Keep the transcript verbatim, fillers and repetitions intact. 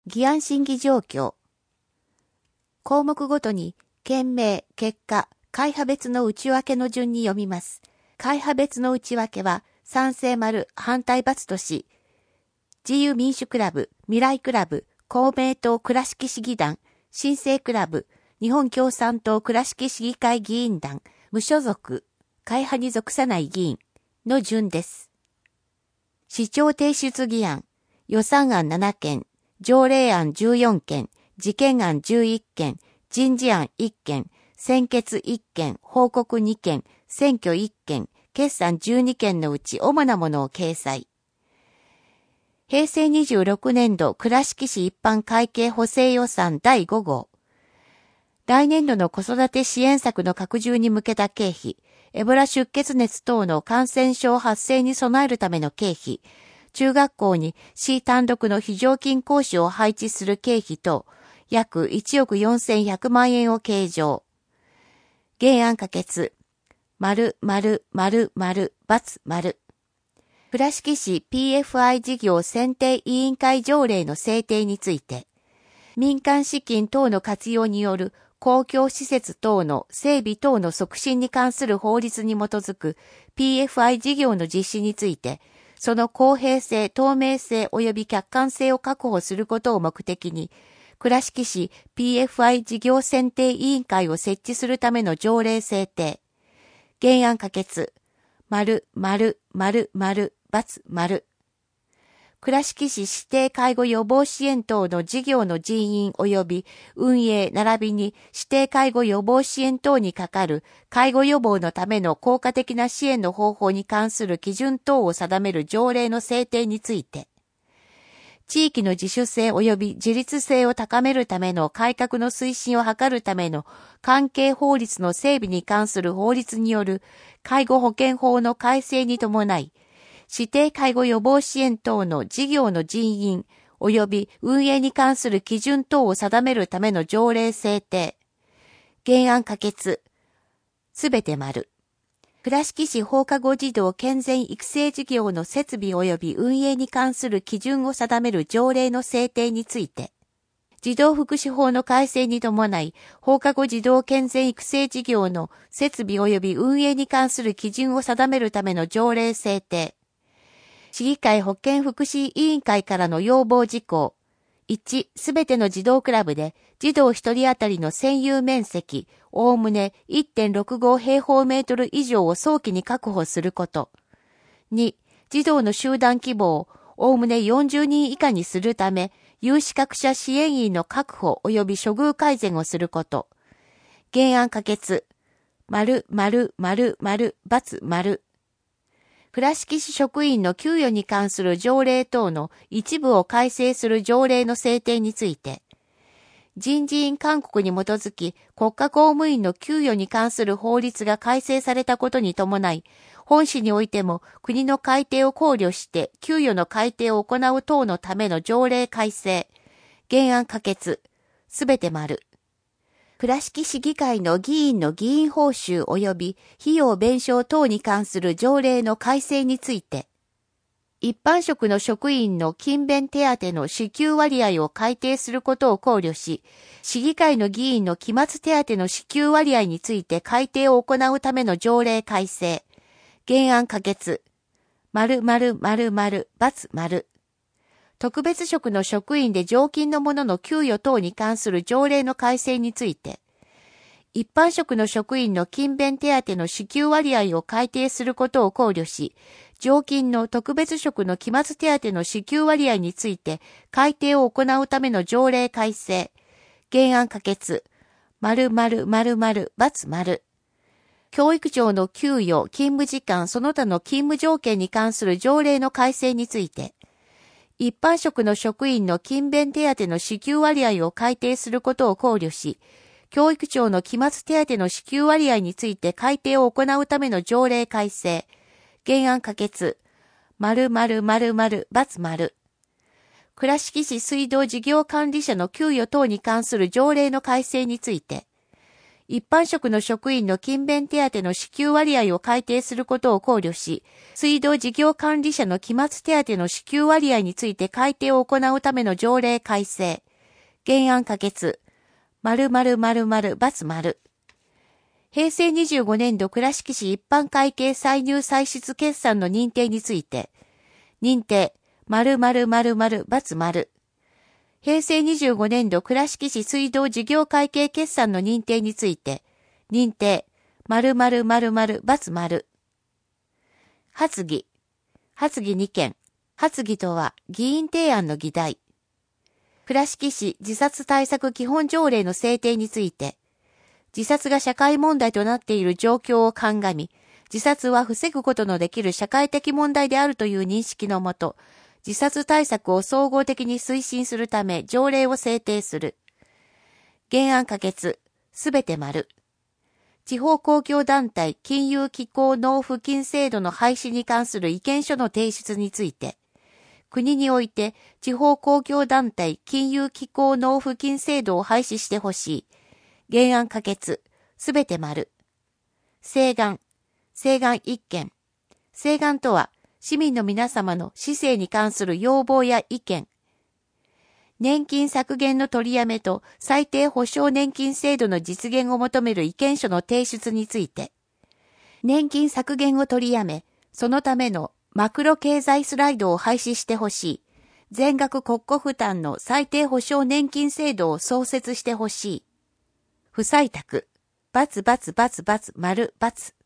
議案審議状況。項目ごとに、件名、結果、会派別の内訳の順に読みます。会派別の内訳は、賛成丸、反対×とし、自由民主クラブ、未来クラブ、公明党倉敷市議団、新生クラブ、日本共産党倉敷市議会議員団、無所属、会派に属さない議員の順です。市長提出議案、予算案ななけん、条例案じゅうよんけん、事件案じゅういっけん、人事案いっけん、専決いっけん、報告にけん、選挙いっけん、決算じゅうにけんのうち主なものを掲載。へいせいにじゅうろくねんど倉敷市一般会計補正予算だいごごう。来年度の子育て支援策の拡充に向けた経費、エボラ出血熱等の感染症発生に備えるための経費、中学校に市単独の非常勤講師を配置する経費と、約いちおくよんせんひゃくまんえんを計上。原案可決。丸、丸、丸、丸、×、丸。倉敷市 ピーエフアイ 事業選定委員会条例の制定について、民間資金等の活用による公共施設等の整備等の促進に関する法律に基づく ピーエフアイ 事業の実施について、その公平性、透明性及び客観性を確保することを目的に、倉敷市 ピーエフアイ 事業選定委員会を設置するための条例制定。原案可決。丸、丸、丸、丸、×、丸。倉敷市指定介護予防支援等の事業の人員及び運営並びに指定介護予防支援等にかかる介護予防のための効果的な支援の方法に関する基準等を定める条例の制定について、地域の自主性及び自立性を高めるための改革の推進を図るための関係法律の整備に関する法律による介護保険法の改正に伴い、指定介護予防支援等の事業の人員及び運営に関する基準等を定めるための条例制定。原案可決。すべて丸。倉敷市放課後児童健全育成事業の設備及び運営に関する基準を定める条例の制定について、児童福祉法の改正に伴い、放課後児童健全育成事業の設備及び運営に関する基準を定めるための条例制定。市議会保健福祉委員会からの要望事項。いち、すべての児童クラブで、児童一人当たりの占有面積、おおむね いってんろくご 平方メートル以上を早期に確保すること。に、児童の集団規模をおおむねよんじゅうにん以下にするため、有資格者支援員の確保及び処遇改善をすること。原案可決。丸、丸、丸、丸、×、丸。倉敷市職員の給与に関する条例等の一部を改正する条例の制定について、人事院勧告に基づき国家公務員の給与に関する法律が改正されたことに伴い、本市においても国の改定を考慮して給与の改定を行う等のための条例改正、原案可決、すべて丸。倉敷市議会の議員の議員報酬及び費用弁償等に関する条例の改正について、一般職の職員の勤勉手当の支給割合を改定することを考慮し、市議会の議員の期末手当の支給割合について改定を行うための条例改正、原案可決、丸丸丸丸×丸。特別職の職員で常勤の者の給与等に関する条例の改正について、一般職の職員の勤勉手当の支給割合を改定することを考慮し、常勤の特別職の期末手当の支給割合について改定を行うための条例改正、原案可決、丸丸丸丸×丸。教育長の給与、勤務時間、その他の勤務条件に関する条例の改正について、一般職の職員の勤勉手当の支給割合を改定することを考慮し、教育長の期末手当の支給割合について改定を行うための条例改正、原案可決、丸丸丸丸×丸。倉敷市水道事業管理者の給与等に関する条例の改正について、 一般職の職員の勤勉手当の支給割合を改定することを考慮し、水道事業管理者の期末手当の支給割合について改定を行うための条例改正。原案可決。〇〇〇〇×丸。平成にじゅうごねん度倉敷市一般会計歳入歳出決算の認定について、認定、〇〇〇〇×丸。平成にじゅうごねん度倉敷市水道事業会計決算の認定について、認定、〇〇〇〇×丸。発議。発議にけん。発議とは議員提案の議題。倉敷市自殺対策基本条例の制定について、自殺が社会問題となっている状況を鑑み、自殺は防ぐことのできる社会的問題であるという認識のもと、自殺対策を総合的に推進するため条例を制定する。原案可決、すべて丸。地方公共団体金融機構納付金制度の廃止に関する意見書の提出について、国において地方公共団体金融機構納付金制度を廃止してほしい。原案可決、すべて丸。請願、請願一件。請願とは、市民の皆様の市政に関する要望や意見。年金削減の取りやめと最低保障年金制度の実現を求める意見書の提出について。年金削減を取りやめ、そのためのマクロ経済スライドを廃止してほしい。全額国庫負担の最低保障年金制度を創設してほしい。不採択、バツバツバツバツ丸バツ。